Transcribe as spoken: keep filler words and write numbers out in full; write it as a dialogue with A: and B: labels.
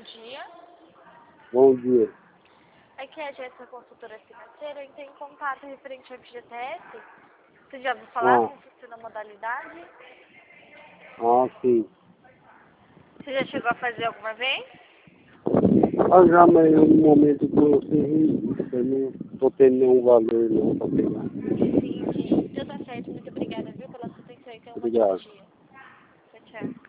A: dia.
B: Bom dia.
A: Aqui é a Jéssica, consultora financeira. Eu tenho contato referente ao F G T S. Você já ouviu falar
B: Ah,
A: como funciona a modalidade?
B: ah, sim.
A: Você já chegou a fazer alguma vez?
B: Ah, já, mas no momento que eu sem registro, eu não estou tendo nenhum valor não para pegar.
A: Entendi. Então tá certo. Muito obrigada, viu, pela sua atenção e tenha um ótimo
B: Obrigado.
A: dia. Tchau, tchau.